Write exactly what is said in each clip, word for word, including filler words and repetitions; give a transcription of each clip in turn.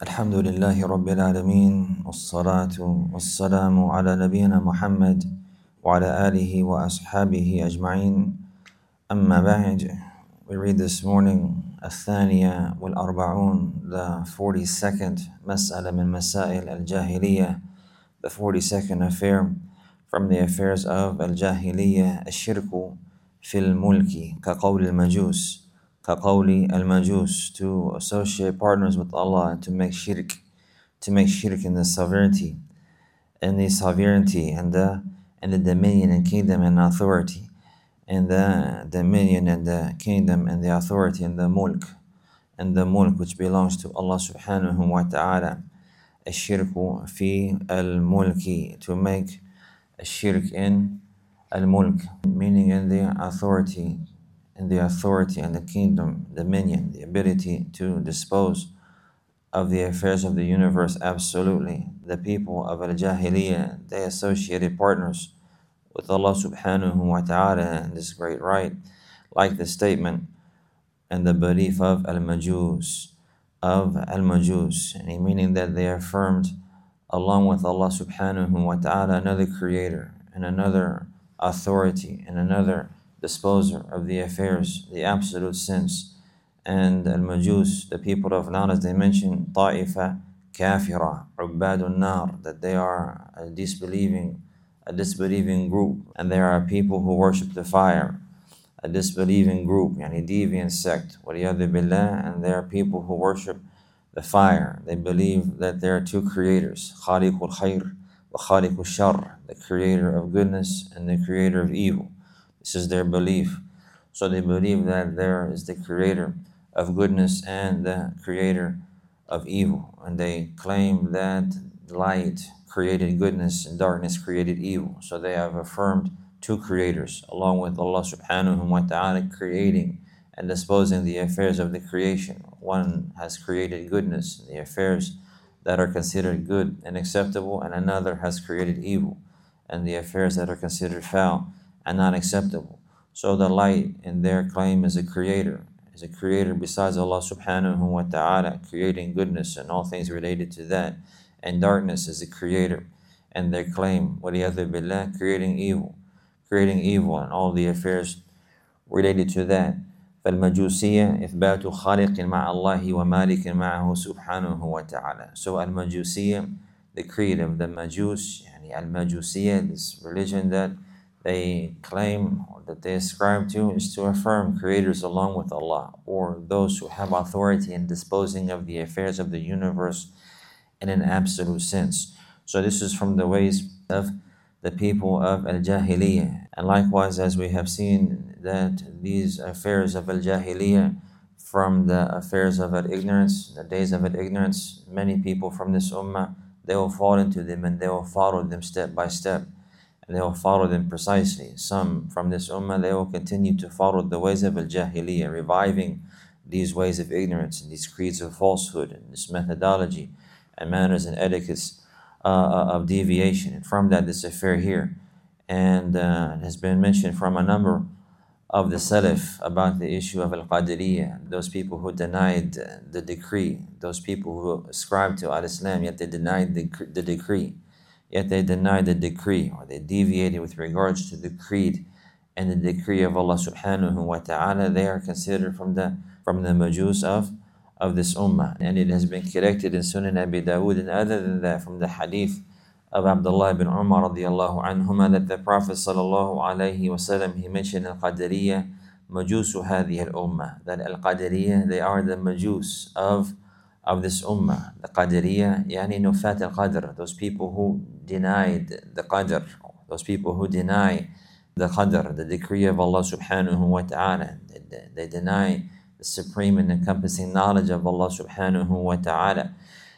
الحمد لله رب العالمين والصلاة والسلام على نبينا محمد وعلى آله وأصحابه أجمعين أما بعد. We read this morning الثانية والأربعون, the forty-second مسألة من مسائل الجاهلية, the forty-second affair from the affairs of الجاهلية, الشرك في الملك كقول المجوس كقول المجوس, to associate partners with Allah and to make shirk, to make shirk in the sovereignty, in the sovereignty and the and the dominion and kingdom and authority, and the dominion and the kingdom and the authority and the mulk, and the mulk which belongs to Allah subhanahu wa ta'ala. الشرك في الملك, to make a shirk in al-mulk, meaning in the authority, in the authority and the kingdom, dominion, the ability to dispose of the affairs of the universe. Absolutely. The people of al-Jahiliyyah, they associated partners with Allah subhanahu wa ta'ala in this great right, like the statement and the belief of al-Majus, of al-Majus, meaning that they affirmed along with Allah subhanahu wa ta'ala another creator and another authority and another disposer of the affairs, the absolute sense. And al-Majus, the people of knowledge, they mention ta'ifa kafira, ubadun nar, that they are a disbelieving, a disbelieving group, and there are people who worship the fire, a disbelieving group, yani deviant sect, waliyadu billah, and there are people who worship the fire. They believe that there are two creators, khaliqul khair wa khaliqul shar, the creator of goodness and the creator of evil. This is their belief. So they believe that there is the creator of goodness and the creator of evil. And they claim that light created goodness and darkness created evil. So they have affirmed two creators, along with Allah subhanahu wa ta'ala creating and disposing the affairs of the creation. One has created goodness, the affairs that are considered good and acceptable, and another has created evil, and the affairs that are considered foul and not acceptable. So the light in their claim is a creator, is a creator besides Allah subhanahu wa ta'ala, creating goodness and all things related to that. And darkness is a creator, and their claim, waliyadu billah, creating evil, creating evil and all the affairs related to that. فالمجوسية إثبات خالق مع الله ومالك معه سبحانه وتعالى. So al-Majusiyya, the creed of the Majus, yani al-Majusiyya, this religion that they claim or that they ascribe to, is to affirm creators along with Allah, or those who have authority in disposing of the affairs of the universe in an absolute sense. So this is from the ways of the people of al-Jahiliyyah. And likewise, as we have seen, that these affairs of al-Jahiliyyah, from the affairs of al-ignorance, the days of al-ignorance, many people from this ummah, they will fall into them and they will follow them step by step, and they will follow them precisely. Some from this ummah, they will continue to follow the ways of al-Jahiliyyah, reviving these ways of ignorance and these creeds of falsehood and this methodology and manners and etiquettes uh, of deviation. And from that, this affair here, and uh, it has been mentioned from a number of the Salaf about the issue of al-Qadiriyah, those people who denied the decree, those people who ascribed to al-Islam, yet they denied the, the decree, yet they denied the decree, or they deviated with regards to the creed and the decree of Allah subhanahu wa ta'ala. They are considered from the from the Majus of of this ummah. And it has been collected in Sunan Abi Dawud, and other than that, from the hadith of Abdullah ibn Umar radiallahu anhuma, that the Prophet sallallahu alayhi wasallam, he mentioned al-Qadiriyah, majusu hadhihi al-ummah, that al-Qadiriyah, they are the majus of of this ummah. The Qadiriyah, yani nufat al-Qadr, those people who denied the Qadr, those people who deny the Qadr, the decree of Allah subhanahu wa ta'ala. They, they deny the supreme and encompassing knowledge of Allah subhanahu wa ta'ala.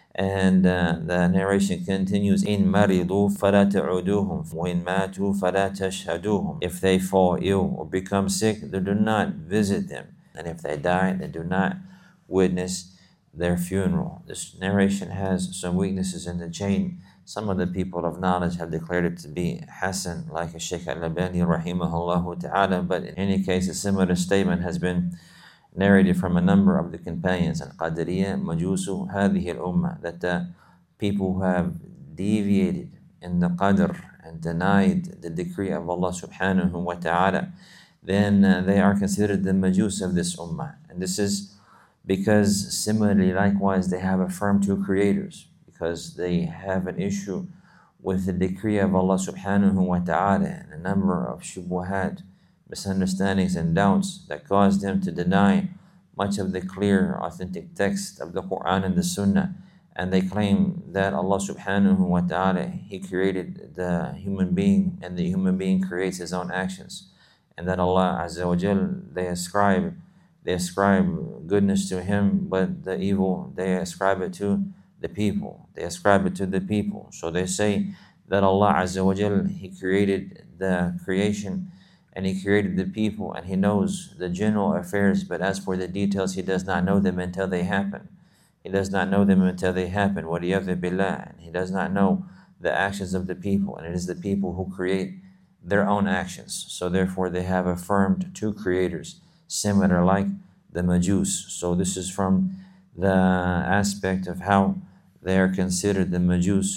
And uh, the narration continues, in maridu fala ta'uduhum wa in matu fala tashhaduhum. If they fall ill or become sick, they do not visit them, and if they die, they do not witness their funeral. This narration has some weaknesses in the chain. Some of the people of knowledge have declared it to be Hasan, like Shaykh al-Albani rahimahullah ta'ala, but in any case, a similar statement has been narrated from a number of the companions, Al-Qadariyya, Majusu, Hadhihi al-Ummah, that the people who have deviated in the Qadr and denied the decree of Allah subhanahu wa ta'ala, then uh, they are considered the Majus of this Ummah. And this is because similarly, likewise, they have affirmed two creators, because they have an issue with the decree of Allah subhanahu wa ta'ala and a number of shubuhat, misunderstandings and doubts that caused them to deny much of the clear, authentic text of the Quran and the Sunnah. And they claim that Allah subhanahu wa ta'ala, He created the human being and the human being creates his own actions. And that Allah Azza wa Jal, they ascribe, they ascribe goodness to Him, but the evil, they ascribe it to the people. They ascribe it to the people. So they say that Allah Azza wa Jal, He created the creation and He created the people and He knows the general affairs, but as for the details, He does not know them until they happen. He does not know them until they happen. وَلِيَذِ بِاللَّهِ. And He does not know the actions of the people, and it is the people who create their own actions. So therefore they have affirmed two creators, similar like the Majus. So this is from the aspect of how they are considered the Majus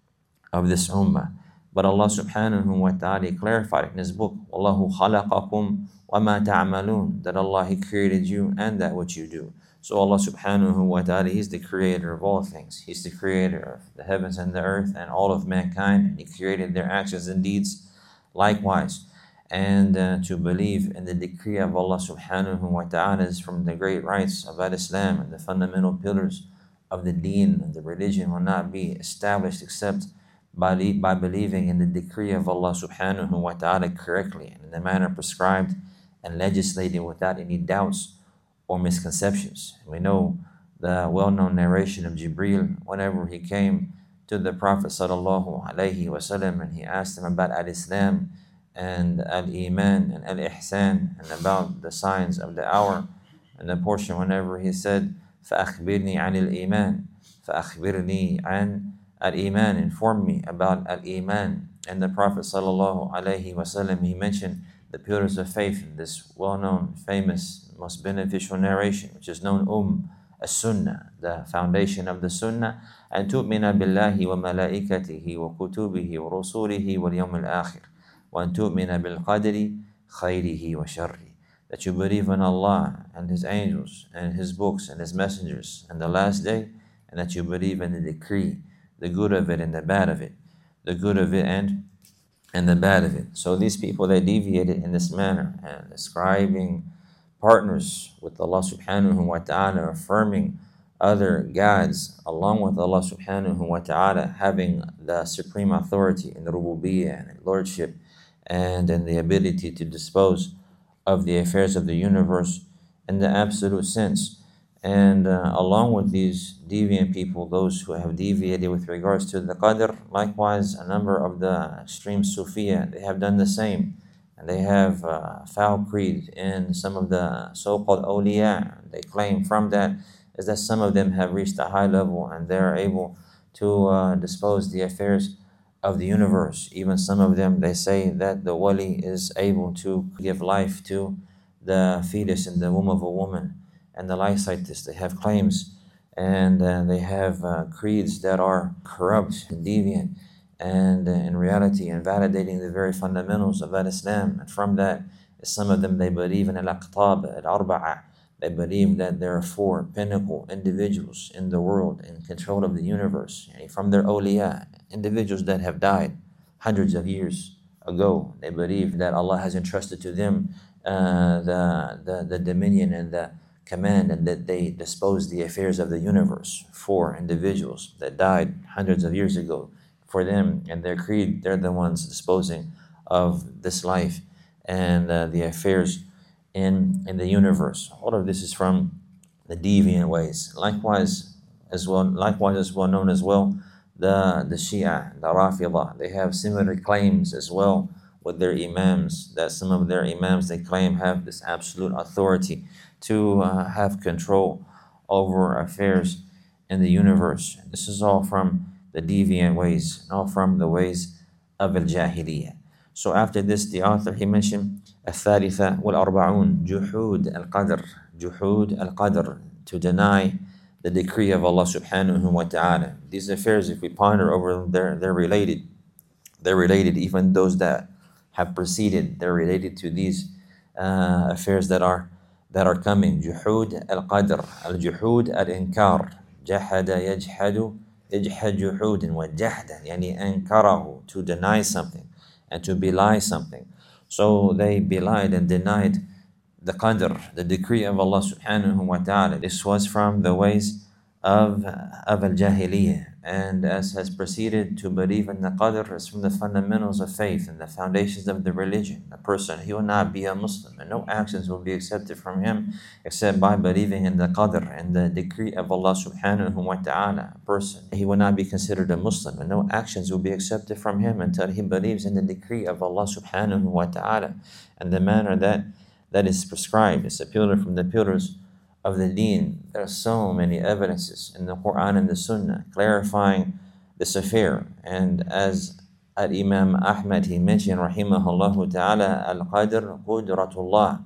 of this Ummah. But Allah subhanahu wa ta'ala clarified in His book, وَاللَّهُ خَلَقَكُمْ وَمَا تَعْمَلُونَ, that Allah, He created you and that which you do. So Allah subhanahu wa ta'ala, He's the creator of all things. He's the creator of the heavens and the earth and all of mankind. And He created their actions and deeds likewise. And uh, to believe in the decree of Allah subhanahu wa ta'ala is from the great rights of Al-Islam, and the fundamental pillars of the deen. And the religion will not be established except by, by believing in the decree of Allah subhanahu wa ta'ala correctly and in the manner prescribed, and legislating without any doubts or misconceptions. We know the well-known narration of Jibreel whenever he came to the Prophet sallallahu alaihi wasallam and he asked him about al-Islam and al-Iman and al-Ihsan and about the signs of the hour. And the portion whenever he said, فَأَخْبِرْنِي عَنِ الْإِيمَانِ فَأَخْبِرْنِي عَنِ al-Iman, inform me about al-Iman. And the Prophet sallallahu alaihi wasallam, he mentioned the pillars of faith in this well-known, famous, most beneficial narration, which is known Umm as-Sunnah, the foundation of the Sunnah, and tu'mina billahi wa malaikatihi wa kutubihi wa rusulihi wal yawm al-akhir, wa an tu'mina bil qadri khayrihi wa sharri, that you believe in Allah and His angels and His books and His messengers and the last day, and that you believe in the decree, the good of it and the bad of it, the good of it and and the bad of it. So these people, they deviated in this manner and ascribing partners with Allah subhanahu wa ta'ala, affirming other gods along with Allah subhanahu wa ta'ala, having the supreme authority in the rububiyyah and lordship and in the ability to dispose of the affairs of the universe in the absolute sense. And uh, along with these deviant people, those who have deviated with regards to the Qadr, likewise a number of the extreme Sufiya, they have done the same. And they have uh, foul creed in some of the so-called awliya. They claim from that is that some of them have reached a high level and they're able to uh, dispose the affairs of the universe. Even some of them, they say that the wali is able to give life to the fetus in the womb of a woman. And the like like this, they have claims and uh, they have uh, creeds that are corrupt and deviant, and uh, in reality invalidating the very fundamentals of Islam. And from that, some of them, they believe in al-aqtab al-arba'a. They believe that there are four pinnacle individuals in the world in control of the universe, and from their awliya, individuals that have died hundreds of years ago. They believe that Allah has entrusted to them uh, the, the the dominion and the command, and that they dispose the affairs of the universe. Four individuals that died hundreds of years ago. For them and their creed, they're the ones disposing of this life and uh, the affairs in in the universe. All of this is from the deviant ways. Likewise, as well, likewise as well known as well, the the Shia, the Rafidah, they have similar claims as well with their imams. That some of their imams, they claim, have this absolute authority to uh, have control over affairs in the universe. This is all from the deviant ways, all from the ways of al-Jahiliyyah. So after this, the author, he mentioned الثالثة والأربعون جحود القدر Juhud al-Qadr, to deny the decree of Allah subhanahu wa ta'ala. These affairs, if we ponder over them, they're, they're related. They're related, even those that have preceded, they're related to these uh, affairs that are that are coming. Juhud al-Qadr, al-Juhud al-Inkar, Jahada yajhadu, ijhad juhudin wa jahdan, yani ankarahu, to deny something and to belie something. So they belied and denied the qadr, the decree of Allah subhanahu wa ta'ala. This was from the ways of, of al-Jahiliyyah. And as has proceeded, to believe in the qadr is from the fundamentals of faith and the foundations of the religion. A person, he will not be a Muslim, and no actions will be accepted from him except by believing in the qadr and the decree of Allah subhanahu wa ta'ala. A person, he will not be considered a Muslim, and no actions will be accepted from him until he believes in the decree of Allah subhanahu wa ta'ala and the manner that that is prescribed. It's a pillar from the pillars of the deen. There are so many evidences in the Quran and the Sunnah clarifying this affair. And as Al-Imam Ahmad, he mentioned, rahimahullah ta'ala, Al-Qadr Qudratullah.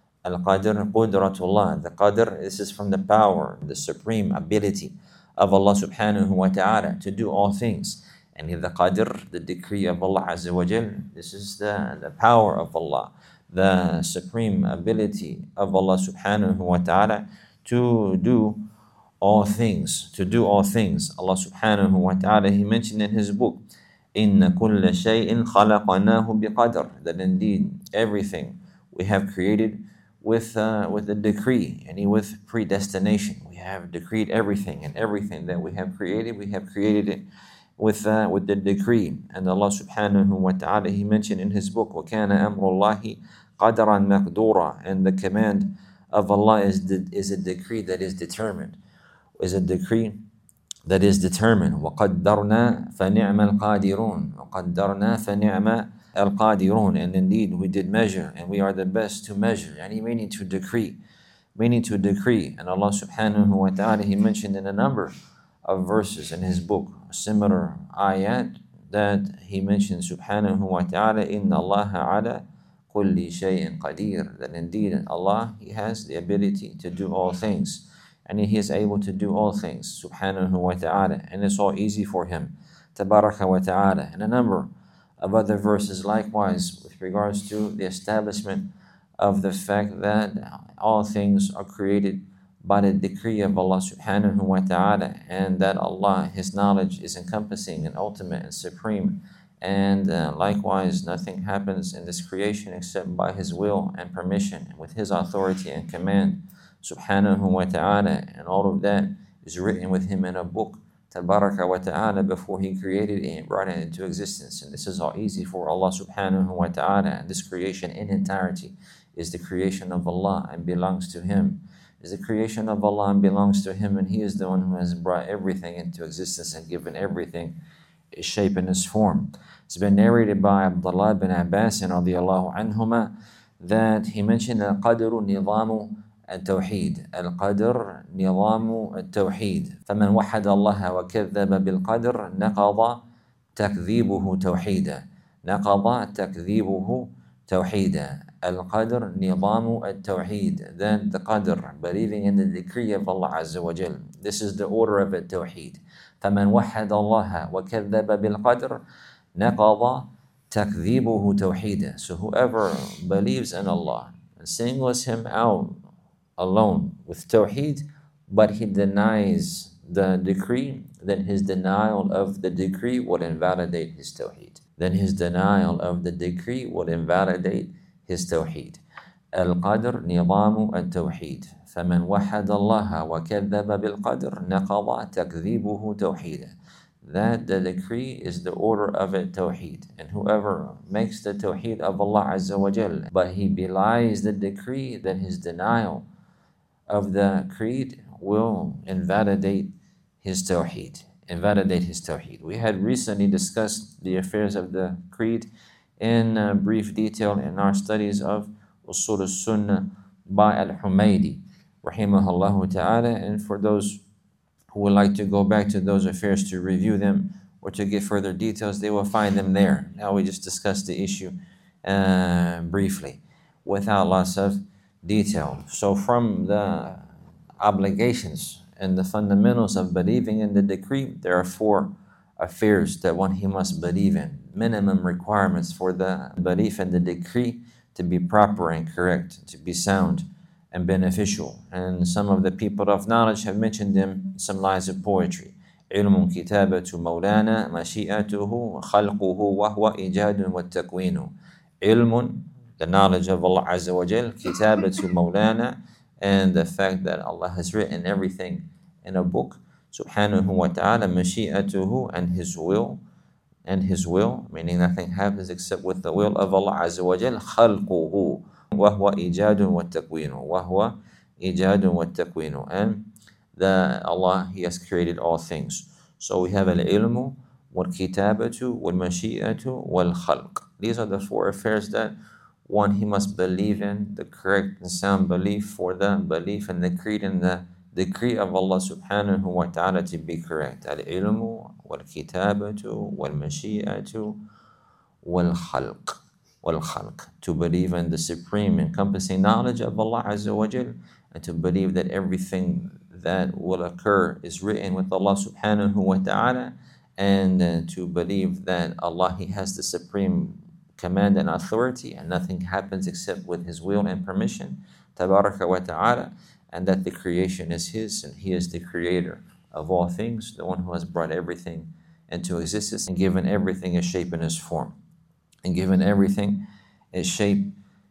Al-Qadr Qudratullah. The Qadr, this is from the power, the supreme ability of Allah subhanahu wa ta'ala to do all things. And the Qadr, the decree of Allah Azza wa Jal, this is the, the power of Allah, the supreme ability of Allah subhanahu wa ta'ala to do all things, to do all things. Allah subhanahu wa ta'ala, he mentioned in his book, إِنَّ كُلَّ شَيْءٍ خَلَقَنَاهُ بِقَدْرٍ, that indeed everything we have created with uh, with a decree, and with predestination. We have decreed everything, and everything that we have created, we have created it with uh, with the decree. And Allah subhanahu wa ta'ala, he mentioned in his book, وَكَانَ أَمْرُ اللَّهِ قَدْرًا مَقْدُورًا, and the command of Allah is de- is a decree that is determined, is a decree that is determined. وَقَدَّرْنَا فَنِعْمَ الْقَادِرُونَ وَقَدَّرْنَا فَنِعْمَ الْقَادِرُونَ, and indeed we did measure, and we are the best to measure. And he meaning to decree, meaning to decree. And Allah subhanahu wa ta'ala, he mentioned in a number of verses in his book, similar ayat, that he mentioned subhanahu wa ta'ala, إِنَّ اللَّهَ عَلَى كُلِّ شَيْءٍ قَدِيرٌ, that indeed Allah, he has the ability to do all things, and he is able to do all things subhanahu wa ta'ala, and it's all easy for him tabaraka wa ta'ala. And a number of other verses likewise with regards to the establishment of the fact that all things are created by the decree of Allah subhanahu wa ta'ala, and that Allah, his knowledge is encompassing and ultimate and supreme. And uh, likewise, nothing happens in this creation except by his will and permission, and with his authority and command subhanahu wa ta'ala. And all of that is written with him in a book tabaraka wa ta'ala before he created it and brought it into existence. And this is all easy for Allah subhanahu wa ta'ala. And this creation in entirety is the creation of Allah and belongs to him. Is the creation of Allah and belongs to him, and he is the one who has brought everything into existence and given everything its shape and its form. It's been narrated by Abdullah bin Abbas radiallahu anhuma that he mentioned al-qadru nizamu al-tawheed. Al-qadr nizamu al-tawheed. فَمَنْ وَحَدَ اللَّهَ وَكَذَّبَ بِالْقَدْرِ نَقَضَ تَكْذِيبُهُ تَوْحِيدًا. نَقَضَ تَكْذِيبُهُ تَوْحِيدًا. Al-Qadr nizamu al-tawheed. Then the Qadr, believing in the decree of Allah Azza wa Jal. This is the order of al-tawheed. فَمَنْ وَحَدَ اللَّهَ وَكَذَّبَ بِالْقَدْرِ نَقَضَ تَكْذِيبُهُ تَوْحِيدًا. So whoever believes in Allah and singles him out alone with tawheed, but he denies the decree, then his denial of the decree would invalidate his tawheed. Then his denial of the decree would invalidate his tawheed. Al-Qadr nizamu al-tawheed. فَمَنْ وَحَدَ اللَّهَ وَكَذَّبَ بِالْقَدْرِ نَقَضَ تَكْذِيبُهُ تَوْحِيدًا. That the decree is the order of a tawheed. And whoever makes the tawheed of Allah Azza wa Jal, but he belies the decree, then his denial of the creed will invalidate his tawheed. Invalidate his tawheed. We had recently discussed the affairs of the creed in uh, brief detail in our studies of Usul al-Sunnah by Al-Humaydi rahimahullah ta'ala. And for those who would like to go back to those affairs to review them or to get further details, they will find them there. Now we just discussed the issue uh, briefly without lots of detailed. So from the obligations and the fundamentals of believing in the decree, there are four affairs that one he must believe in, minimum requirements for the belief in the decree to be proper and correct, to be sound and beneficial. And some of the people of knowledge have mentioned them in some lines of poetry. علم كتابة مولانا مشيئته خلقه وهو إيجاد والتكوين. علم, the knowledge of Allah Azza wa Jal, كتابة مولانا, and the fact that Allah has written everything in a book, subhanahu wa ta'ala, mashi'atuhu, and His will, and His will, meaning nothing happens except with the will of Allah Azza wa Jal, خلقه وهو إيجاد والتكوين, وهو إيجاد والتكوين, and the Allah, He has created all things. So we have al-ilmu, wal-kitabatu, wal-mashi'atu, wal-khalq. These are the four affairs that one he must believe in, the correct and sound belief for the belief in the creed and the decree of Allah subhanahu wa ta'ala to be correct. Al-ilmu, wal-kitabatu, wal-mashi'atu, wal-khalq. Wal-khalq. To believe in the supreme encompassing knowledge of Allah Azza wa Jal, and to believe that everything that will occur is written with Allah subhanahu wa ta'ala, and uh, to believe that Allah, He has the supreme command and authority, and nothing happens except with His will and permission, tabaraka wa ta'ala, and that the creation is His, and He is the creator of all things, the one who has brought everything into existence and given everything a shape and its form, and given everything its shape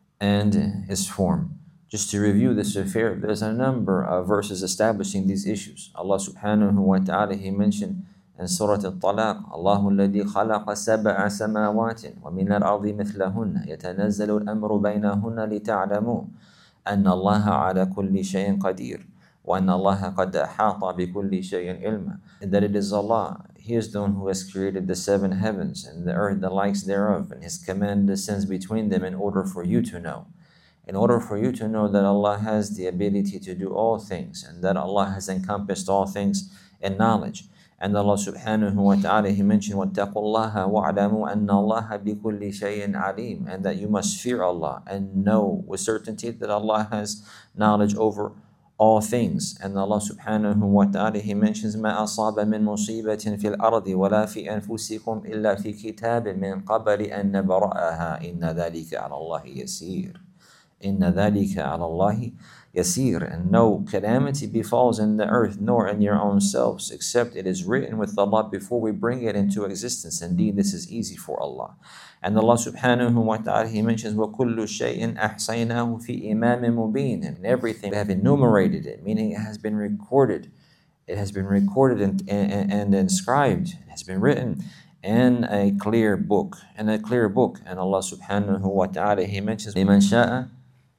and its form. Just to review this affair, there's a number of verses establishing these issues. Allah subhanahu wa ta'ala, He mentioned in Surah Al-Talaq, Allahu alladhi khalaqa sab'a samawati wa min al-ardi mithlahunna yatanazzalu al-amru baynahunna lita'lamu anna Allaha ala kulli shay'in qadir wa anna Allaha qad ahata bi kulli shay'in ilma. That it is Allah, He is the one who has created the seven heavens and the earth, the likes thereof, and His command descends between them in order for you to know. In order for you to know that Allah has the ability to do all things, and that Allah has encompassed all things in knowledge. And Allah subhanahu wa ta'ala, He mentioned, وَاتَّقُوا اللَّهَ وَاعْلَمُوا أَنَّ اللَّهَ بِكُلِّ شَيْءٍ عَلِيمٌ, and that you must fear Allah and know with certainty that Allah has knowledge over all things. And Allah subhanahu wa ta'ala, He mentions, مَا أَصَابَ مِن مُصِيبَةٍ فِي الْأَرْضِ وَلَا فِي أَنفُسِكُمْ إِلَّا فِي كِتَابٍ مِن قَبْلِ أَن نَبْرَأَهَا إِنَّ ذَلِكَ عَلَى اللَّهِ يَسِيرٌ. Inna dhalika ala Allahi yasir. And no calamity befalls in the earth nor in your own selves, except it is written with Allah before we bring it into existence. Indeed, this is easy for Allah. And Allah subhanahu wa ta'ala, He mentions, وَكُلُّ شَيْءٍ أَحْصَيْنَاهُ فِي إِمَامٍ مُبِينٍ. And everything, we have enumerated it, meaning it has been recorded. It has been recorded and, and, and inscribed. It has been written in a clear book. In a clear book. And Allah subhanahu wa ta'ala, He mentions, لِمَنْ شَاءَ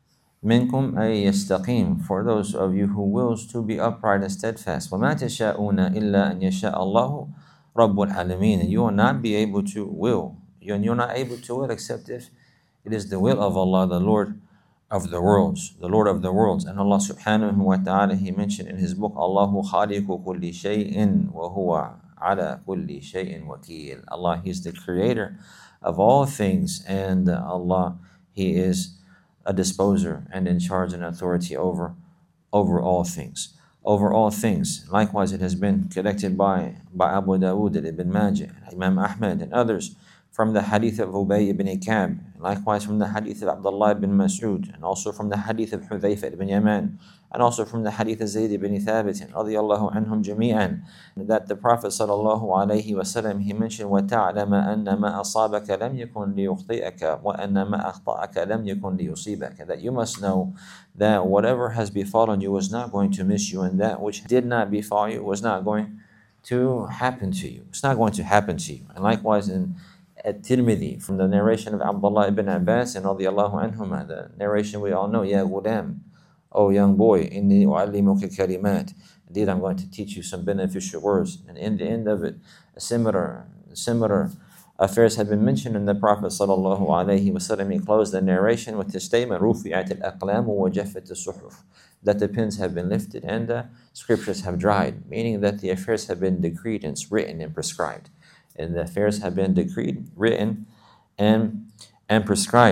minkum ay yastaqim, for those of you who wills to be upright and steadfast. وَمَا تَشَاءُونَ إِلَّا أَنْ يَشَاءَ اللَّهُ رَبُّ الْعَالَمِينَ. You will not be able to will. You and you're not able to will except if it is the will of Allah, the Lord of the worlds, the Lord of the worlds. And Allah subhanahu wa ta'ala, He mentioned in His book, Allahu khaliqu kulli shay'in wa huwa ala kulli shay'in wakil. Allah, He is the creator of all things, and Allah, He is a disposer and in charge and authority over over all things. Over all things. Likewise, it has been collected by, by Abu Dawood, Ibn Majah, Imam Ahmad, and others from the hadith of Ubay ibn Ka'b, likewise from the hadith of Abdullah ibn Mas'ud, and also from the hadith of Hudhayfa ibn Yaman, and also from the hadith of Zayd ibn Thabit, radiyallahu anhum jami'an, that the Prophet sallallahu alayhi wa sallam, he mentioned, وَتَعْلَمَ أَنَّ مَا أَصَابَكَ لَمْ يَكُنْ لِيُخْطِئَكَ وَأَنَّ مَا أَخْطَأَكَ لَمْ يَكُنْ لِيُصِيبَكَ. That you must know that whatever has befallen you was not going to miss you, and that which did not befall you was not going to happen to you. It's not going to happen to you. And likewise in at Tirmidhi, from the narration of Abdullah ibn Abbas and radiyallahu anhuma, the narration we all know, Ya ghulam, O young boy, inni u'allimuka kalimat. Indeed, I'm going to teach you some beneficial words. And in the end of it, a similar, similar affairs have been mentioned, and the Prophet sallallahu alayhi wa sallam, he closed the narration with the statement, Rufi'at al-aqlam wa jaffat al-suhuf, that the pens have been lifted and the scriptures have dried, meaning that the affairs have been decreed and written and prescribed. And the affairs have been decreed, written, and and prescribed.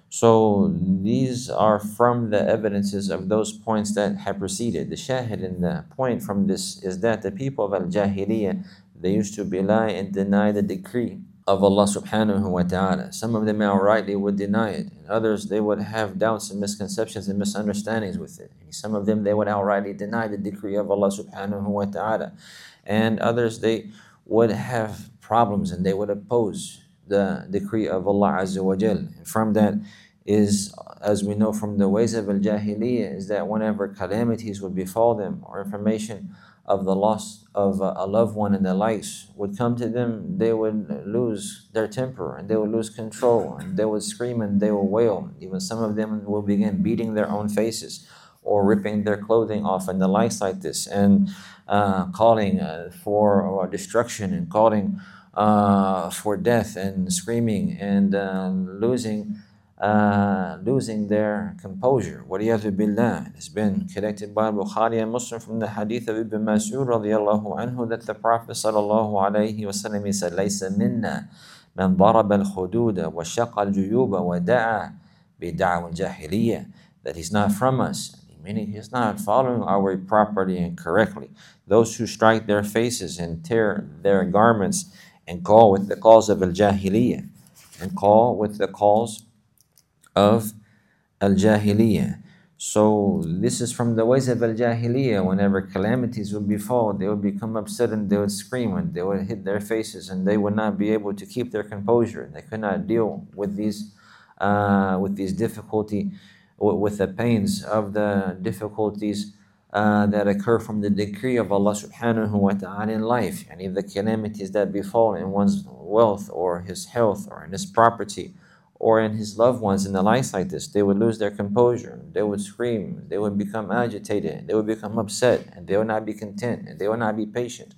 So these are from the evidences of those points that have preceded. The shahid in the point from this is that the people of Al-Jahiliyyah, they used to belie and deny the decree of Allah subhanahu wa ta'ala. Some of them outrightly would deny it, and others they would have doubts and misconceptions and misunderstandings with it. And some of them they would outrightly deny the decree of Allah subhanahu wa ta'ala. And others they would have problems and they would oppose the decree of Allah Azza wa Jal. And from that is, as we know from the ways of Al-Jahiliyyah, is that whenever calamities would befall them or information of the loss of a loved one and the likes would come to them, they would lose their temper and they would lose control and they would scream and they would wail. Even some of them will begin beating their own faces or ripping their clothing off and the likes like this, and uh, calling uh, for uh, destruction and calling uh, for death and screaming and uh, losing uh, losing their composure. وَلِيَذُ بِاللَّهِ. It's been collected by Bukhari and Muslim from the hadith of Ibn Mas'ud radiallahu anhu that the Prophet sallallahu alayhi wa sallam, he said, لَيْسَ مِنَّا مَنْ ضَرَبَ الْخُدُودَ وَشَقَّ الْجُيُوبَ وَدَعَى بِدَعْوَ الْجَاهِلِيَّةِ. That he's not from us, meaning he's not following our way properly and correctly. Those who strike their faces and tear their garments and call with the calls of al-jahiliyyah, and call with the calls of al-jahiliyyah. So this is from the ways of al-jahiliyyah. Whenever calamities would befall, they would become upset and they would scream and they would hit their faces and they would not be able to keep their composure. They could not deal with these uh, with these difficulty, with the pains of the difficulties uh, that occur from the decree of Allah subhanahu wa ta'ala in life, and if the calamities that befall in one's wealth or his health or in his property or in his loved ones and the likes like this, they would lose their composure, they would scream, they would become agitated, they would become upset, and they would not be content, and they would not be patient.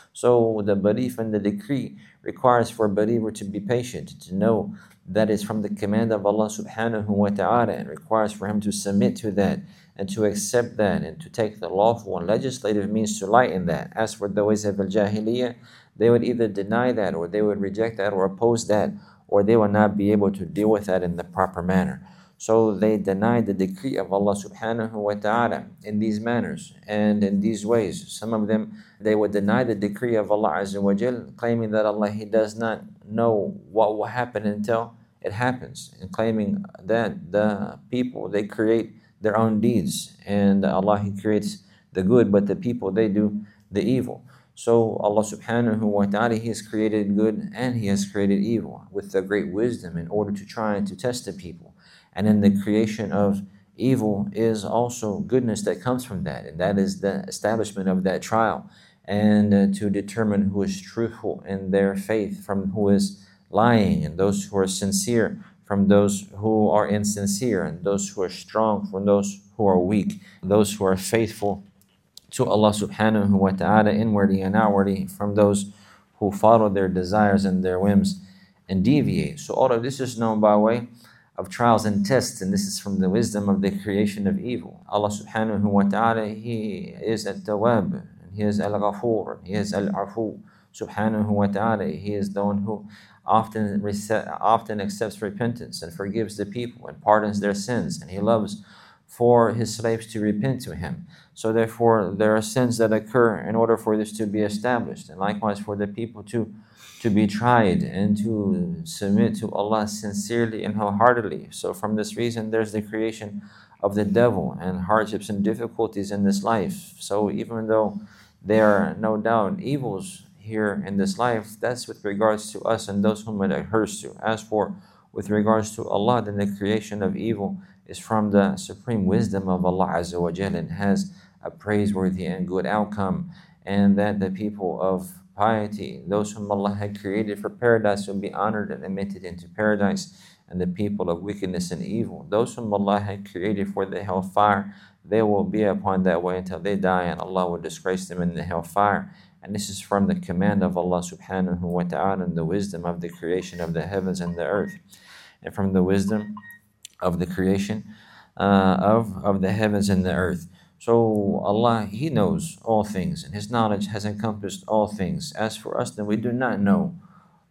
So the belief in the decree requires for a believer to be patient, to know that is from the command of Allah subhanahu wa ta'ala, and requires for him to submit to that and to accept that and to take the lawful and legislative means to lighten that. As for the ways of al-jahiliyyah, they would either deny that or they would reject that or oppose that, or they will not be able to deal with that in the proper manner. So they denied the decree of Allah subhanahu wa ta'ala in these manners and in these ways. Some of them, they would deny the decree of Allah Azza wa Jal, claiming that Allah, He does not know what will happen until it happens, and claiming that the people, they create their own deeds, and Allah, He creates the good, but the people, they do the evil. So Allah subhanahu wa ta'ala, He has created good and He has created evil with the great wisdom in order to try and to test the people. And in the creation of evil is also goodness that comes from that, and that is the establishment of that trial, and uh, to determine who is truthful in their faith from who is lying, and those who are sincere from those who are insincere, and those who are strong from those who are weak, those who are faithful to Allah subhanahu wa ta'ala inwardly and outwardly from those who follow their desires and their whims and deviate. So all of this is known by way of trials and tests, and this is from the wisdom of the creation of evil. Allah subhanahu wa ta'ala, He is At-Tawwab, and He is Al-Ghafur, He is Al-Afu subhanahu wa ta'ala. He is the one who often rece- often accepts repentance and forgives the people and pardons their sins, and He loves for His slaves to repent to Him. So therefore there are sins that occur in order for this to be established, and likewise for the people to to be tried and to submit to Allah sincerely and wholeheartedly. So from this reason, there's the creation of the devil and hardships and difficulties in this life. So even though there are no doubt evils here in this life, that's with regards to us and those whom it occurs to. As for with regards to Allah, then the creation of evil is from the supreme wisdom of Allah Azza wa Jalla and has a praiseworthy and good outcome, and that the people of piety, those whom Allah had created for paradise, will be honored and admitted into paradise, and the people of wickedness and evil, those whom Allah had created for the hellfire, they will be upon that way until they die, and Allah will disgrace them in the hellfire. And this is from the command of Allah subhanahu wa ta'ala and the wisdom of the creation of the heavens and the earth, and from the wisdom of the creation uh, of, of the heavens and the earth. So Allah, He knows all things, and His knowledge has encompassed all things. As for us, then we do not know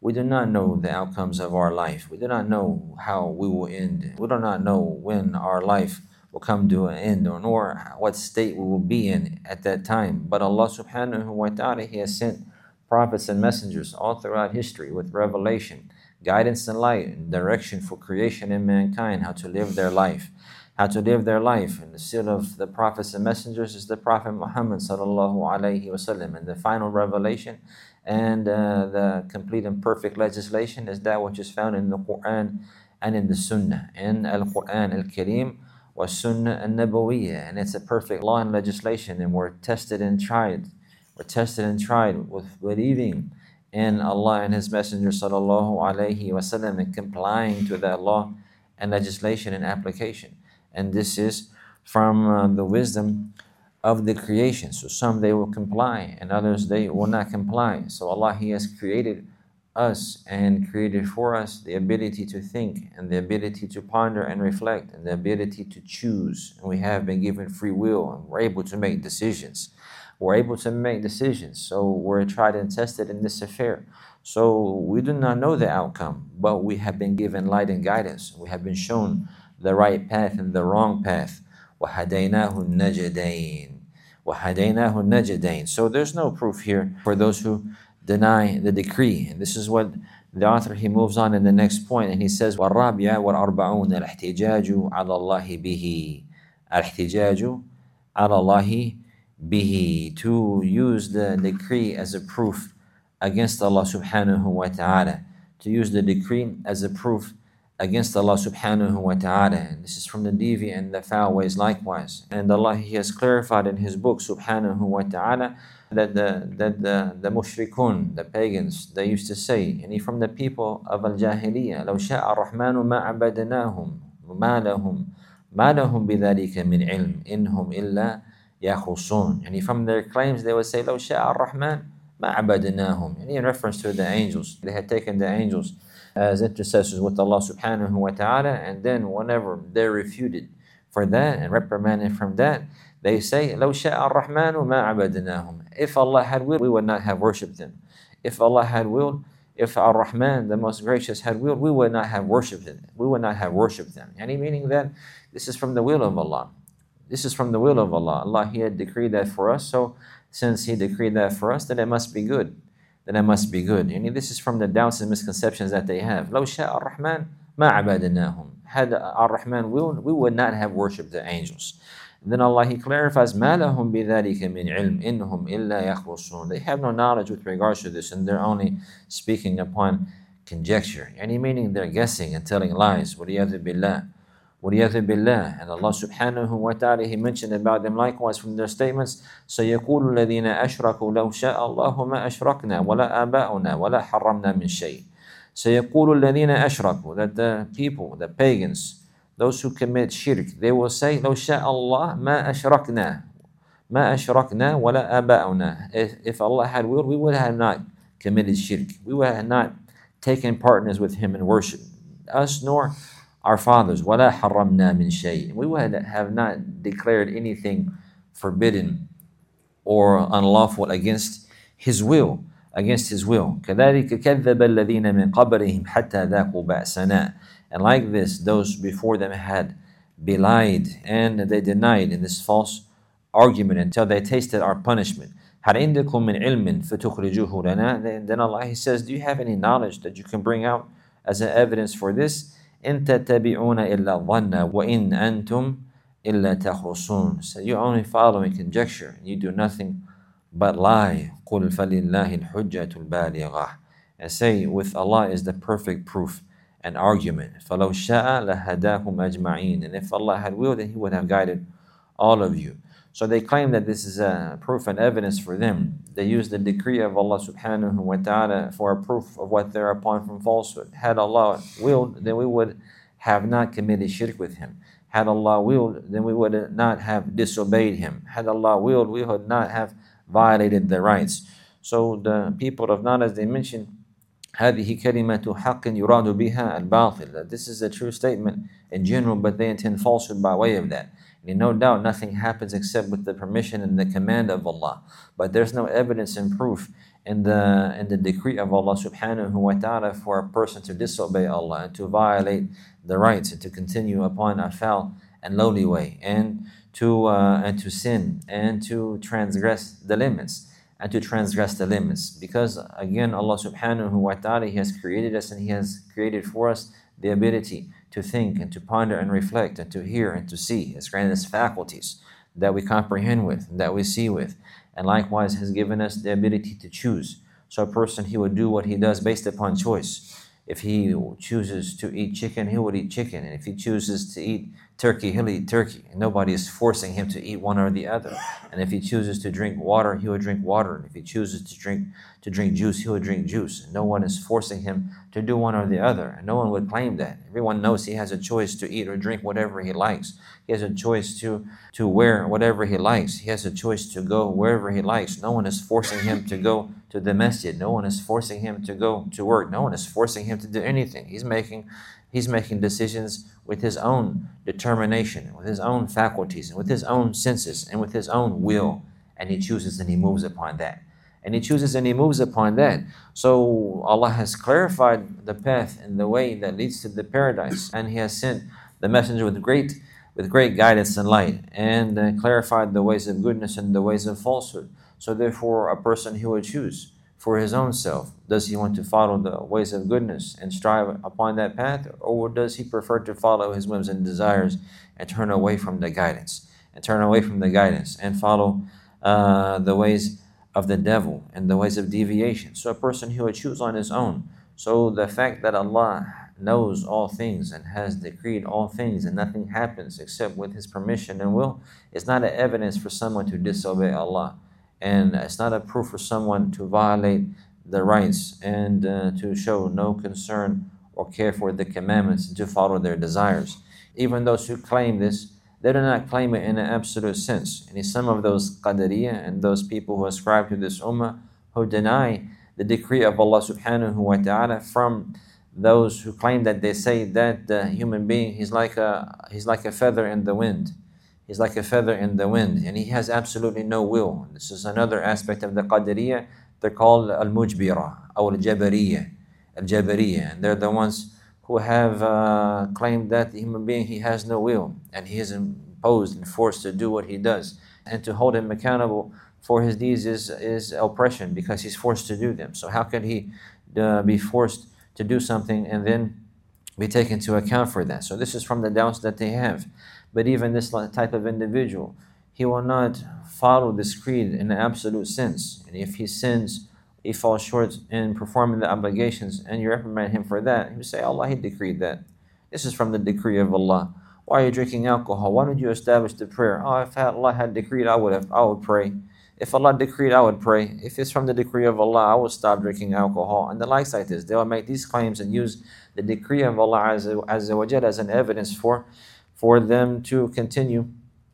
We do not know the outcomes of our life. We do not know how we will end. We do not know when our life will come to an end, or nor what state we will be in at that time. But Allah subhanahu wa ta'ala, He has sent prophets and messengers all throughout history with revelation, guidance and light, and direction for creation and mankind, how to live their life. How to live their life. And the seal of the prophets and messengers is the Prophet Muhammad sallallahu alayhi wasallam. And the final revelation and uh, the complete and perfect legislation is that which is found in the Quran and in the Sunnah. In Al-Quran Al-Kareem was Sunnah Al-Nabawiyya. And it's a perfect law and legislation. And we're tested and tried. We're tested and tried with believing in Allah and His Messenger sallallahu alayhi wasallam and complying to that law and legislation and application. And this is from uh, the wisdom of the creation. So some they will comply and others they will not comply. So Allah, He has created us and created for us the ability to think and the ability to ponder and reflect and the ability to choose. And we have been given free will and we're able to make decisions. We're able to make decisions. So we're tried and tested in this affair. So we do not know the outcome, but we have been given light and guidance. We have been shown the right path and the wrong path. وَهَدَيْنَاهُ النَّجْدَيْنِ وَهَدَيْنَاهُ النَّجْدَيْنِ. So there's no proof here for those who deny the decree. And this is what the author, he moves on in the next point, and he says, وَالرَّابِعَ وَالْأَرْبَعُونَ الْاحْتِجَاجُ عَلَى اللَّهِ بِهِ الْاحْتِجَاجُ عَلَى اللَّهِ بِهِ. To use the decree as a proof against Allah subhanahu wa ta'ala. To use the decree as a proof against Allah subhanahu wa ta'ala. And this is from the deviant and the foul ways likewise. And Allah, He has clarified in His book subhanahu wa ta'ala that the that the, the mushrikun, the pagans, they used to say, and from the people of al-jahiliyyah, لو شاء الرحمن ما عبدناهم ما لهم ما لهم بذلك من علم إنهم إلا يخرصون. And from their claims they would say, لو شاء الرحمن ما عبدناهم. And in reference to the angels, they had taken the angels as intercessors with Allah subhanahu wa ta'ala, and then whenever they're refuted for that and reprimanded from that, they say, لو شاء الرحمن ما عبدناهم. If Allah had willed, we would not have worshipped them. If Allah had willed, if Ar-Rahman, the most gracious, had willed, we would not have worshipped them. We would not have worshipped them. Any meaning that this is from the will of Allah. This is from the will of Allah. Allah, He had decreed that for us, so since He decreed that for us, then it must be good. Then it must be good. And this is from the doubts and misconceptions that they have. لو شاء الرحمن ما عبدناهم. Had Ar-Rahman willed, we would not have worshipped the angels. And then Allah, He clarifies, ما لهم بذلك من علم إنهم إلا يخرصون. They have no knowledge with regards to this, and they're only speaking upon conjecture. Any meaning they're guessing and telling lies. وَلِيَذُ بِاللَّهِ وَلِيَذُ بِاللَّهِ. And Allah subhanahu wa ta'ala, He mentioned about them likewise from their statements, سَيَقُولُ الَّذِينَ أَشْرَكُوا لَوْ شَاءَ اللَّهُ مَا أَشْرَكْنَا وَلَا آبَاؤُنَا وَلَا حَرَّمْنَا مِنْ شَيْءٍ. سَيَقُولُ الَّذِينَ أَشْرَكُوا. That the people, the pagans, those who commit shirk, they will say, لَوْ شَاءَ اللَّهُ مَا أَشْرَكْنَا مَا أَشْرَكْنَا وَلَا آبَاؤُنَا. If, if Allah had willed, we would have not committed shirk. We would have not taken partners with Him in worship. Us nor our fathers. وَلَا حَرَّمْنَا مِنْ شَيْءٍ. We would have not declared anything forbidden or unlawful against His will. Against His will. كَذَلِكَ كَذَّبَ الَّذِينَ مِنْ قَبْلِهِمْ حَتَّى ذَاقُوا بَأْسَنَا. And like this, those before them had belied and they denied in this false argument until they tasted our punishment. هَلْ عِنْدَكُم مِّنْ عِلْمٍ فَتُخْرِجُوهُ لَنَا. Then Allah, He says, do you have any knowledge that you can bring out as an evidence for this? إِن تَتَّبِعُونَ إِلَّا الظَّنَّ وَإِنْ أَنْتُمْ إِلَّا تَخْرُصُونَ. So you're only following conjecture. You do nothing but lie. قُلْ فَلِلَّهِ الْحُجَّةُ الْبَالِغَةُ. And say, with Allah is the perfect proof and argument. فَلَوْ شَاءَ لَهَدَاهُمْ أَجْمَعِينَ. And if Allah had willed, then He would have guided all of you. So they claim that this is a proof and evidence for them. They use the decree of Allah subhanahu wa ta'ala for a proof of what they're upon from falsehood. Had Allah willed, then we would have not committed shirk with Him. Had Allah willed, then we would not have disobeyed Him. Had Allah willed, we would not have violated the rights. So the people of knowledge, they mention, هذه كلمة حق يراد بها الباطل. This is a true statement in general, but they intend falsehood by way of that. And no doubt nothing happens except with the permission and the command of Allah. But there's no evidence and proof in the in the decree of Allah subhanahu wa ta'ala for a person to disobey Allah and to violate the rights and to continue upon a foul and lowly way, and to uh, and to sin and to transgress the limits and to transgress the limits. Because again, Allah subhanahu wa ta'ala, He has created us and He has created for us the ability to think and to ponder and reflect and to hear and to see. He has granted us faculties that we comprehend with and that we see with, and likewise has given us the ability to choose. So a person, he would do what he does based upon choice. If he chooses to eat chicken, he would eat chicken. And if he chooses to eat turkey, he'll eat turkey. And nobody is forcing him to eat one or the other. And if he chooses to drink water, he would drink water. And if he chooses to drink to drink juice, he would drink juice. And no one is forcing him to do one or the other. And no one would claim that. Everyone knows he has a choice to eat or drink whatever he likes. He has a choice to, to wear whatever he likes. He has a choice to go wherever he likes. No one is forcing him to go to the masjid. No one is forcing him to go to work. No one is forcing him to do anything. He's making He's making decisions with his own determination, with his own faculties, and with his own senses, and with his own will. And he chooses and he moves upon that. And he chooses and he moves upon that. So Allah has clarified the path and the way that leads to the paradise. And He has sent the messenger with great with great guidance and light, and uh, clarified the ways of goodness and the ways of falsehood. So therefore, a person, he would choose for his own self. Does he want to follow the ways of goodness and strive upon that path, or does he prefer to follow his whims and desires and turn away from the guidance and turn away from the guidance and follow uh, the ways of the devil and the ways of deviation? So a person, he would choose on his own. So the fact that Allah knows all things and has decreed all things and nothing happens except with His permission and will is not an evidence for someone to disobey Allah. And it's not a proof for someone to violate the rights and uh, to show no concern or care for the commandments and to follow their desires. Even those who claim this, they do not claim it in an absolute sense. And some of those Qadariyah and those people who ascribe to this ummah who deny the decree of Allah subhanahu wa ta'ala, from those who claim that they say that the human being, he's like a he's like a feather in the wind. He's like a feather in the wind, and he has absolutely no will. This is another aspect of the Qadariyah. They're called Al-Mujbira or Al-Jabariyah. Al-Jabariyah. And they're the ones who have uh, claimed that the human being, he has no will, and he is imposed and forced to do what he does. And to hold him accountable for his deeds is, is oppression, because he's forced to do them. So how can he uh, be forced to do something and then be taken into account for that? So this is from the doubts that they have. But even this type of individual, he will not follow this creed in an absolute sense. And if he sins, he falls short in performing the obligations, and you reprimand him for that, he will say, Allah, He decreed that. This is from the decree of Allah. Why are you drinking alcohol? Why don't you establish the prayer? Oh, if Allah had decreed, I would have, I would pray. If Allah decreed, I would pray. If it's from the decree of Allah, I would stop drinking alcohol. And the likes like this. They will make these claims and use the decree of Allah Azza wa Jalla as an evidence for for them to continue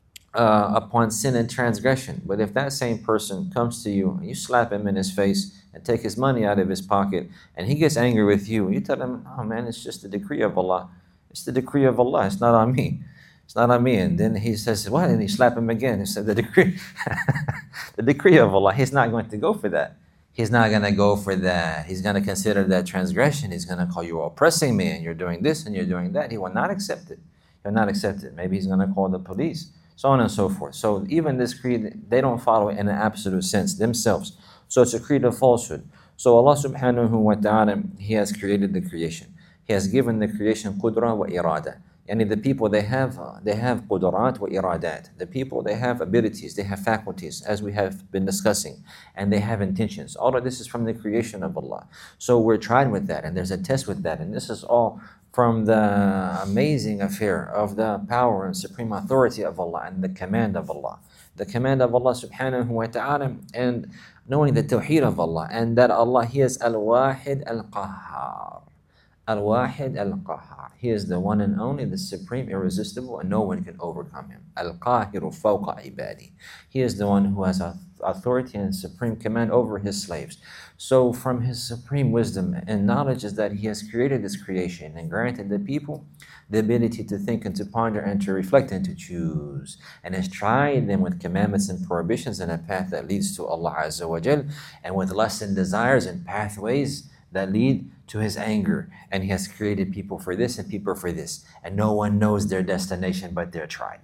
uh, upon sin and transgression. But if that same person comes to you and you slap him in his face and take his money out of his pocket, and he gets angry with you, you tell him, oh man, it's just the decree of Allah. It's the decree of Allah. It's not on me. It's not on me. And then he says, what? And he slap him again. He said, the decree, the decree of Allah. He's not going to go for that. He's not going to go for that. He's going to consider that transgression. He's going to call you oppressing me, and you're doing this and you're doing that. He will not accept it. He'll not accept it. Maybe he's going to call the police, so on and so forth. So even this creed, they don't follow it in an absolute sense themselves. So it's a creed of falsehood. So Allah subhanahu wa ta'ala, He has created the creation. He has given the creation qudra wa irada. Yani the people, they have uh, they have qudurat wa iradat. The people, they have abilities, they have faculties, as we have been discussing, and they have intentions. All of this is from the creation of Allah. So we're tried with that, and there's a test with that, and this is all from the amazing affair of the power and supreme authority of Allah and the command of Allah. The command of Allah subhanahu wa ta'ala, and knowing the tawheed of Allah, and that Allah, He is Al-Wahid Al-Qahhar. Al-Wahid Al-Qahhar. He is the one and only, the supreme, irresistible, and no one can overcome Him. Al-Qahiru fawqa ibadi. He is the one who has authority and supreme command over His slaves. So from His supreme wisdom and knowledge is that He has created this creation and granted the people the ability to think and to ponder and to reflect and to choose, and has tried them with commandments and prohibitions and a path that leads to Allah Azza wa Jal, and with lusts and desires and pathways that lead to His anger. And He has created people for this and people for this, and no one knows their destination but their tribe.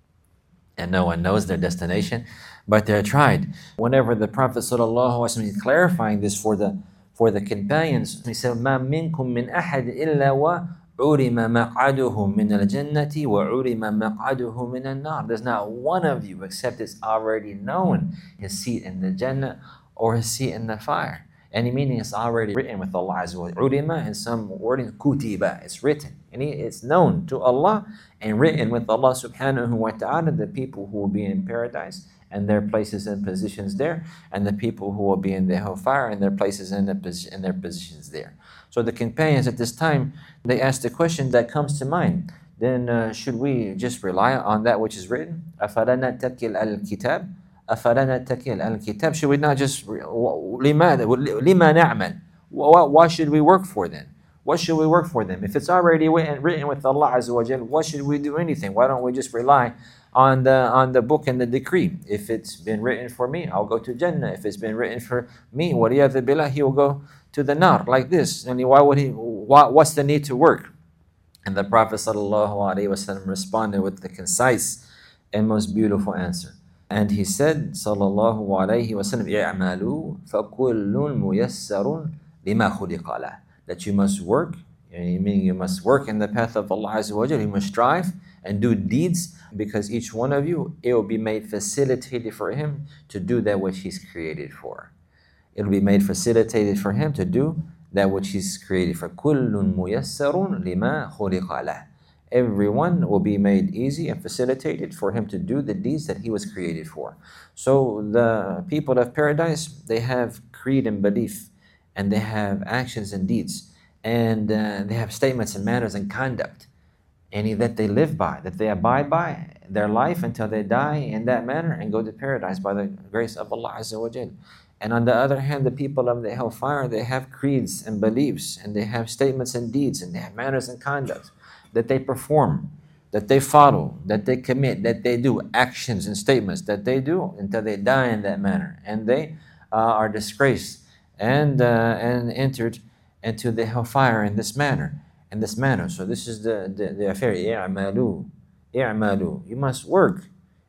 And no one knows their destination but their tribe. Whenever the Prophet ﷺ is clarifying this for the for the companions, he said, "Ma minkum min ahad illa wa urima maq'aduhu min al-jannati wa urima maq'aduhu min an-nar." There's not one of you except it's already known his seat in the Jannah or his seat in the fire. Any meaning it's already written with Allah Azza wa Jalla. Urima, in some wording, kutiba, it's written. And it's known to Allah and written with Allah subhanahu wa ta'ala, the people who will be in paradise and their places and positions there, and the people who will be in the hellfire and their places and their, and their positions there. So the companions at this time, they asked the question that comes to mind. Then uh, should we just rely on that which is written? أَفَلَا نَتَّكِلْ عَلَى الْكِتَابِ أَفَلَا نَتَّكِلْ عَلَى الْكِتَابِ. Should we not just, لِمَا نَعْمَلْ? What should we work for then? What should we work for them? If it's already written with Allah Azza wa Jal, what should we do anything? Why don't we just rely on the on the book and the decree? If it's been written for me, I'll go to Jannah. If it's been written for me, waliyadhu billah, he will go to the nar, like this. And why would he? Why, what's the need to work? And the Prophet sallallahu alaihi wasallam responded with the concise and most beautiful answer. And he said, sallallahu alaihi wasallam, "I'malu fakullun muyassarun lima khuliqa lah." That you must work, meaning you must work in the path of Allah Azza wa Jalla. You must strive and do deeds, because each one of you, it will be made facilitated for him to do that which he's created for. It will be made facilitated for him to do that which he's created for. Kullun muyassarun lima khuliqa lah. Everyone will be made easy and facilitated for him to do the deeds that he was created for. So the people of paradise, they have creed and belief, and they have actions and deeds, and uh, they have statements and manners and conduct, any that they live by, that they abide by their life until they die in that manner and go to paradise by the grace of Allah Azza wa Jal. And on the other hand, the people of the hellfire, they have creeds and beliefs, and they have statements and deeds, and they have manners and conduct that they perform, that they follow, that they commit, that they do, actions and statements that they do until they die in that manner, and they uh, are disgraced and uh, and entered into the hellfire in this manner, in this manner. So this is the the, the affair. I'malu, i'malu. You must work.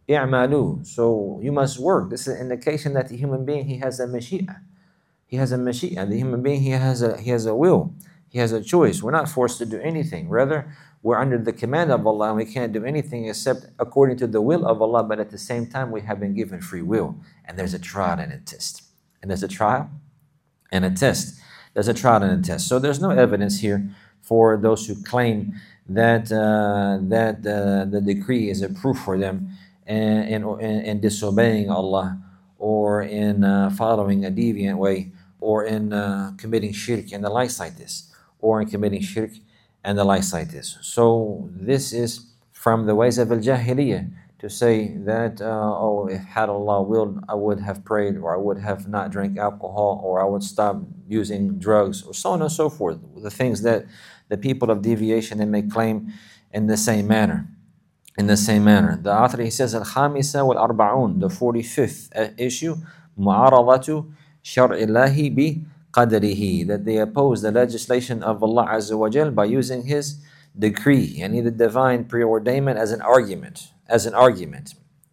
I'malu. So you must work. This is an indication that the human being, he has a mashi'ah. He has a mashi'ah. The human being, he has a he has a will. He has a choice. We're not forced to do anything. Rather, we're under the command of Allah, and we can't do anything except according to the will of Allah. But at the same time, we have been given free will, and there's a trial and a test. And there's a trial and a test. There's a trial and a test. So there's no evidence here for those who claim that uh, that uh, the decree is a proof for them in, in, in disobeying Allah, or in uh, following a deviant way, or in uh, committing shirk and the likes like this, or in committing shirk and the likes like this. So this is from the ways of al-jahiliyyah, to say that, uh, oh, if had Allah willed, I would have prayed, or I would have not drank alcohol, or I would stop using drugs, or so on and so forth. The things that the people of deviation, they may claim in the same manner. In the same manner. The author, he says, Al-Khamisa wal-Arba'un, the forty-fifth issue, Mu'aradatu Shar'illahi bi qadrihi, that they oppose the legislation of Allah Azza wa Jal by using His decree, and the divine preordainment as an argument. as an argument.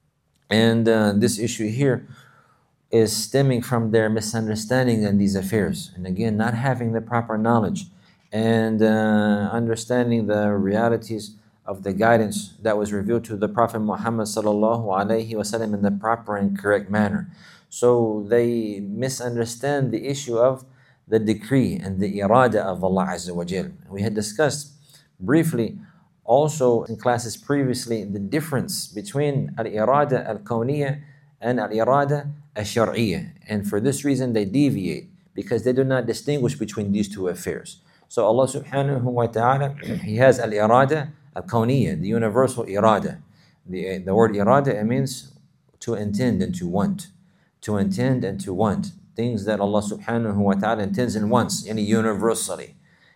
And uh, this issue here is stemming from their misunderstanding in these affairs. And again, not having the proper knowledge and uh, understanding the realities of the guidance that was revealed to the Prophet Muhammad sallallahu alaihi wasallam in the proper and correct manner. So they misunderstand the issue of the decree and the irada of Allah Azza wa Jal. We had discussed briefly also in classes previously the difference between al-irada al-kawniyya and al-irada al-shar'iyya. And for this reason they deviate, because they do not distinguish between these two affairs. So Allah subhanahu wa ta'ala, He has al-irada al-kawniyya, the universal irada. The, the word irada, it means to intend and to want. To intend and to want. Things that Allah subhanahu wa ta'ala intends and wants, yani universally.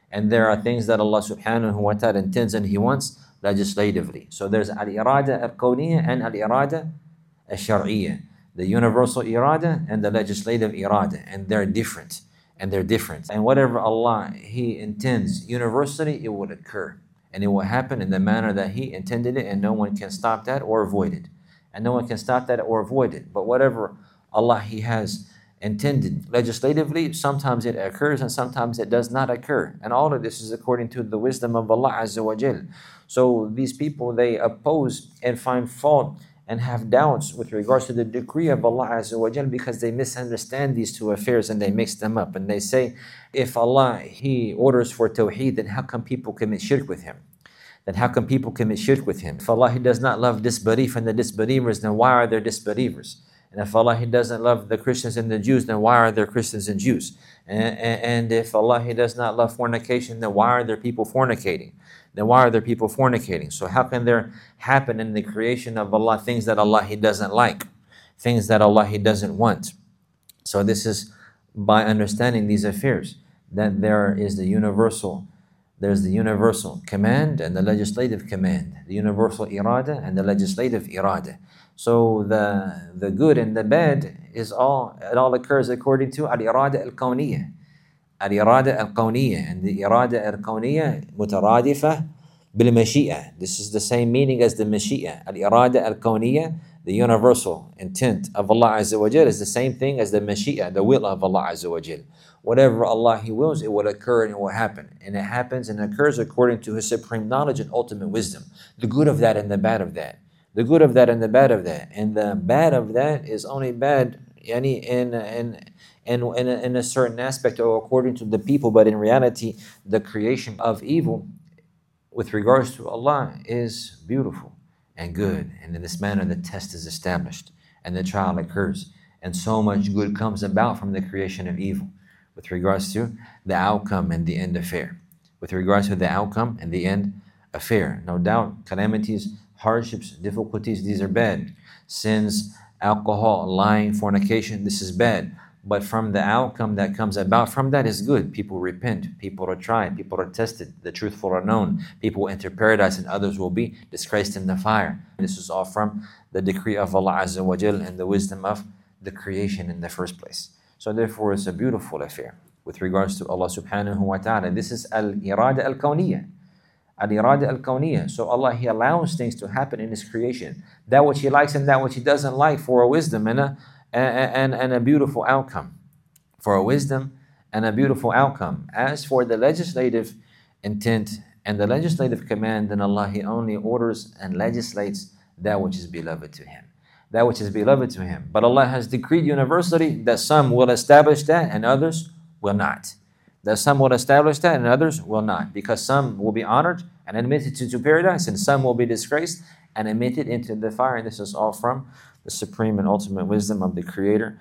And there are things that Allah subhanahu wa ta'ala intends and He wants legislatively. So there's al-irada al-kawniyya and al-irada al-shar'iyya. The universal irada and the legislative irada. And they're different. And they're different. And whatever Allah, He intends universally, it will occur. And it will happen in the manner that He intended it, and no one can stop that or avoid it. And no one can stop that or avoid it. But whatever Allah, He has intended legislatively, sometimes it occurs and sometimes it does not occur. And all of this is according to the wisdom of Allah Azza wa Jal. So these people, they oppose and find fault and have doubts with regards to the decree of Allah Azza wa Jal because they misunderstand these two affairs and they mix them up. And they say, if Allah, He orders for Tawheed, then how come people commit shirk with Him? Then how come people commit shirk with Him? If Allah, He does not love disbelief and the disbelievers, then why are there disbelievers? And if Allah, He doesn't love the Christians and the Jews, then why are there Christians and Jews? And, and, and if Allah, He does not love fornication, then why are there people fornicating? Then why are there people fornicating? So how can there happen in the creation of Allah things that Allah, He doesn't like? Things that Allah, He doesn't want? So this is by understanding these affairs, that there is the universal There's the universal command and the legislative command, the universal irada and the legislative irada. So the the good and the bad is all it all occurs according to al-irada al-kawniyya. Al-irada al-kawniyya, and the irada al-kawniyya mutaradifa bil-mashi'a. This is the same meaning as the mashi'a. Al-irada al-kawniyya, the universal intent of Allah Azza wa Jal, is the same thing as the mashi'a, the will of Allah Azza wa Jal. Whatever Allah, He wills, it will occur and it will happen. And it happens and occurs according to His supreme knowledge and ultimate wisdom. The good of that and the bad of that. The good of that and the bad of that. And the bad of that is only bad any in, in, in, in, a, in a certain aspect or according to the people. But in reality, the creation of evil with regards to Allah is beautiful and good. And in this manner, the test is established and the trial occurs. And so much good comes about from the creation of evil, with regards to the outcome and the end affair. With regards to the outcome and the end affair. No doubt, calamities, hardships, difficulties, these are bad. Sins, alcohol, lying, fornication, this is bad. But from the outcome that comes about from that is good. People repent, people are tried, people are tested, the truthful are known, people will enter paradise and others will be disgraced in the fire. This is all from the decree of Allah Azza wa Jal and the wisdom of the creation in the first place. So therefore, it's a beautiful affair with regards to Allah subhanahu wa ta'ala. This is al-irada al-kawniyya. Al-irada al-kawniyya. So Allah, He allows things to happen in His creation. That which He likes and that which He doesn't like, for a wisdom and a, and, and a beautiful outcome. For a wisdom and a beautiful outcome. As for the legislative intent and the legislative command, then Allah, He only orders and legislates that which is beloved to Him. That which is beloved to Him. But Allah has decreed universally that some will establish that and others will not. That some will establish that and others will not. Because some will be honored and admitted to, to paradise, and some will be disgraced and admitted into the fire. And this is all from the supreme and ultimate wisdom of the Creator.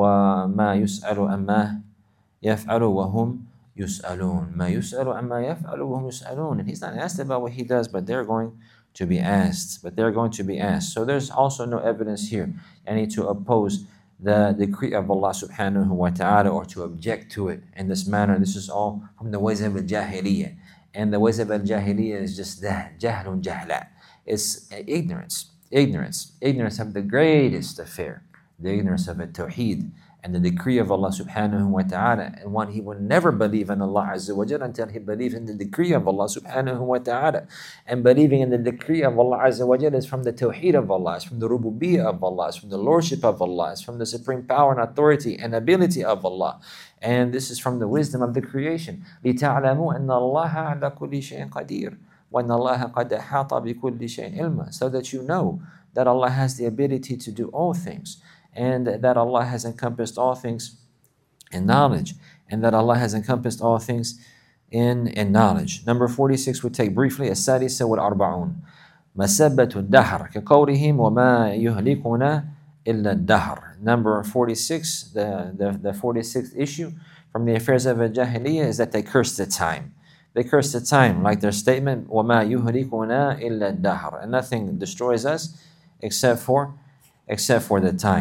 وَمَا يُسْأَلُ أَمَّا يَفْعَلُ وَهُمْ يُسْأَلُونَ مَا يُسْأَلُ أَمَّا يَفْعَلُ وَهُمْ يُسْأَلُونَ. And He's not asked about what He does, but they're going to be asked, but they're going to be asked. So there's also no evidence here any to oppose the decree of Allah subhanahu wa ta'ala or to object to it in this manner. This is all from the ways of al-jahiliyyah. And the ways of al-jahiliyyah is just that, jahlun jahla. It's ignorance, ignorance, ignorance of the greatest affair, the ignorance of al-tawheed and the decree of Allah subhanahu wa ta'ala. And one, he will never believe in Allah Azza wa Jalla until he believes in the decree of Allah subhanahu wa ta'ala. And believing in the decree of Allah Azza wa Jalla is from the tawheed of Allah, it's from the rububiyyah of Allah, it's from the lordship of Allah, it's from the supreme power and authority and ability of Allah. And this is from the wisdom of the creation. لِتَعْلَمُوا أَنَّ اللَّهَ عَلَى كُلِّ شَيْءٍ قَدِيرٌ وَأَنَّ اللَّهَ قَدْ أَحَاطَ بِكُلِّ شَيْءٍ عِلْمًا. So that you know that Allah has the ability to do all things, and that Allah has encompassed all things in knowledge, and that Allah has encompassed all things in, in knowledge. Number forty-six, we take briefly, السادسة والأربعون مسبة الدهر كقولهم وما يهلكنا إلا الدهر. Number forty-six, the, the, the forty-sixth issue from the affairs of Jahiliyyah is that they curse the time. They curse the time, like their statement, وَمَا يُهْلِكُنَا إِلَّا الدَّهْرِ. And nothing destroys us except for except for the time.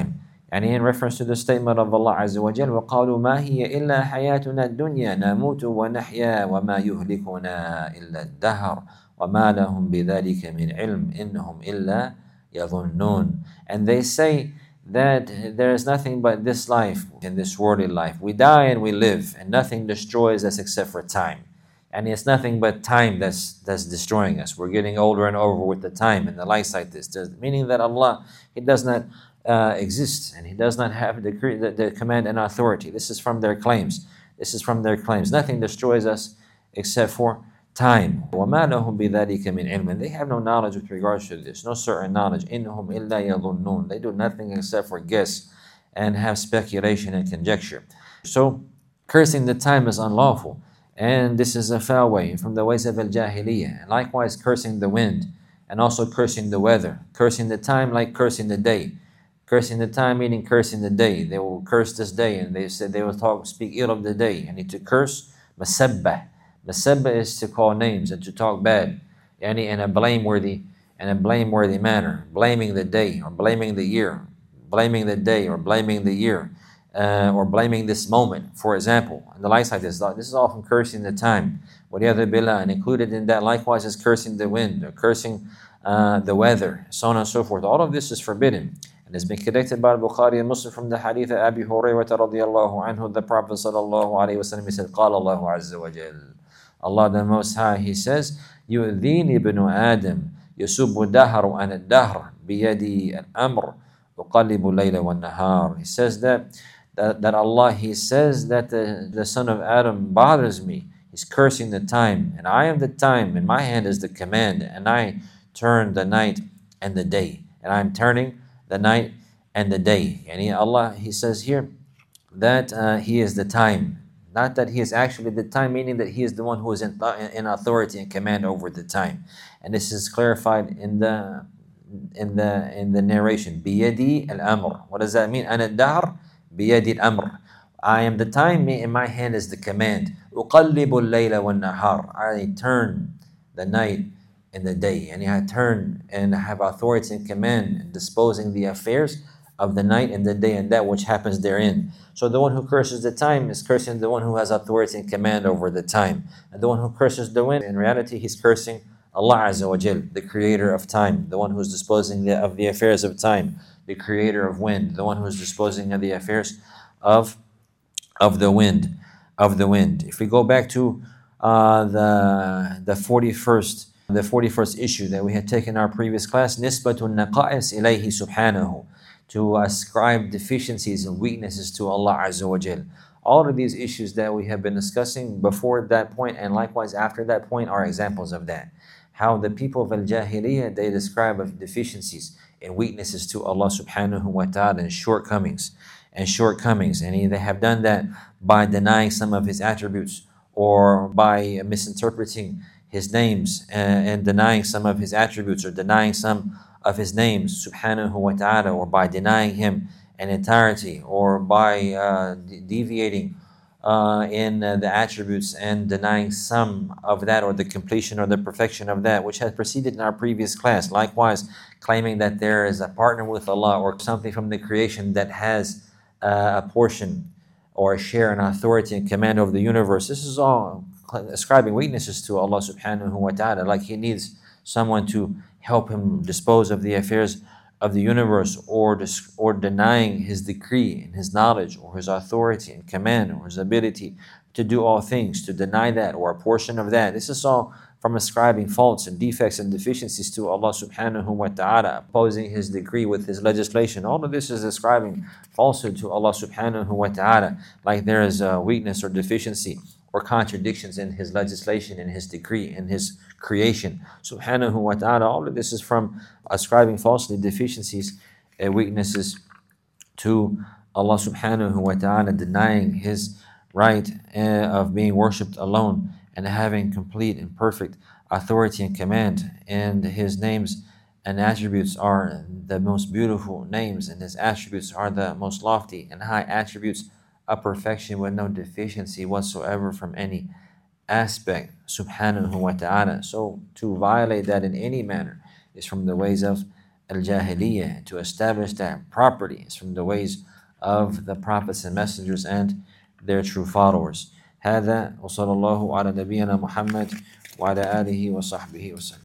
And in reference to the statement of Allah Azza wa Jal, وَقَالُوا مَا هِيَ إِلَّا حَيَاتُنَا الدُّنْيَا نَمُوتُ وَنَحْيَا وَمَا يُهْلِكُنَا إِلَّا الدَّهْرُ وَمَا لَهُمْ بِذَلِكَ مِنْ عِلْمٍ إِنْهُمْ إِلَّا يَظُنُّونَ. And they say that there is nothing but this life, in this worldly life. We die and we live, and nothing destroys us except for time. And it's nothing but time that's that's destroying us. We're getting older and over with the time and the likes like this. Meaning that Allah, He does not uh, exist, and He does not have the, the, the command and authority. This is from their claims. This is from their claims. Nothing destroys us except for time. وَمَا لَهُمْ بِذَلِكَ مِنْ عِلْمٍ. They have no knowledge with regards to this, no certain knowledge. إِنْهُمْ إِلَّا يَظُنُّونَ. They do nothing except for guess and have speculation and conjecture. So, cursing the time is unlawful, and this is a foul way from the ways of al-jahiliyyah. And likewise, cursing the wind, and also cursing the weather. Cursing the time like cursing the day. Cursing the time meaning cursing the day. They will curse this day, and they said they will talk, speak ill of the day. And to curse, masabbah. Masabbah is to call names and to talk bad, yani in a blameworthy, in a blameworthy manner, blaming the day or blaming the year, blaming the day or blaming the year, uh, or blaming this moment, for example. And the likes like this. This is all from cursing the time. وَلِيَذُ بِاللَّهِ. And included in that likewise is cursing the wind or cursing uh, the weather, so on and so forth. All of this is forbidden. And it's been collected by Bukhari and Muslim from the hadith of Abi Hurairah radiyallahu anhu. The Prophet sallallahu alayhi wa sallam, he said, قال الله عز وجل. Allah the Most High, He says, يُؤْذِينِ ابْنُ آدَمْ يَسُبُّ الدَّهْرُ أَنَا الدَّهْرُ بِيَدِي الْأَمْرُ أُقَلِّبُ اللَّيْلَ وَالنَّهَارِ. He says that, that, that Allah, He says that the, the son of Adam bothers me. He's cursing the time, and I am the time, and my hand is the command, and I turn the night and the day, and I'm turning the night and the day. And Allah, He says here that uh, He is the time. Not that He is actually the time, meaning that He is the one who is in, in authority and command over the time. And this is clarified in the in the in the narration. Biyadi al-amr. What does that mean? Ana ad-dahr biyadi al-amr. I am the time, in my hand is the command. Uqallibu al-layla wan-nahar. I turn the night and the day. And I turn and have authority and command in disposing the affairs of the night and the day and that which happens therein. So the one who curses the time is cursing the one who has authority and command over the time. And the one who curses the wind, in reality, he's cursing Allah Azza wa Jal, the creator of time, the one who's disposing the, of the affairs of time, the creator of wind, the one who's disposing of the affairs of, of the wind, of the wind. If we go back to uh, the the forty-first the forty-first issue that we had taken in our previous class, nisbatun naqa'is ilayhi subhanahu, to ascribe deficiencies and weaknesses to Allah Azza wa Jal. All of these issues that we have been discussing before that point and likewise after that point are examples of that. How the people of Al-Jahiliyyah, they describe of deficiencies and weaknesses to Allah subhanahu wa ta'ala and shortcomings and shortcomings. And they have done that by denying some of His attributes or by misinterpreting His names and, and denying some of His attributes or denying some of His names subhanahu wa ta'ala, or by denying Him in entirety, or by uh, de- deviating uh, in uh, the attributes and denying some of that, or the completion or the perfection of that, which has preceded in our previous class. Likewise, claiming that there is a partner with Allah or something from the creation that has uh, a portion or a share in authority and command over the universe. This is all ascribing weaknesses to Allah subhanahu wa ta'ala, like He needs someone to help Him dispose of the affairs of the universe, or dis- or denying His decree and His knowledge or His authority and command or His ability to do all things, to deny that or a portion of that. This is all from ascribing faults and defects and deficiencies to Allah subhanahu wa ta'ala, opposing His decree with His legislation. All of this is ascribing falsehood to Allah subhanahu wa ta'ala, like there is a weakness or deficiency or contradictions in His legislation, in His decree, in His creation subhanahu wa ta'ala. All of this is from ascribing falsely deficiencies and weaknesses to Allah subhanahu wa ta'ala, denying His right uh, of being worshipped alone and having complete and perfect authority and command. And His names and attributes are the most beautiful names, and His attributes are the most lofty and high attributes of perfection, with no deficiency whatsoever from any aspect subhanahu wa ta'ala. So to violate that in any manner is from the ways of al-jahiliyyah, to establish that property is from the ways of the prophets and messengers and their true followers. هذا وصلى الله على نبينا محمد وعلى آله وصحبه وسلم.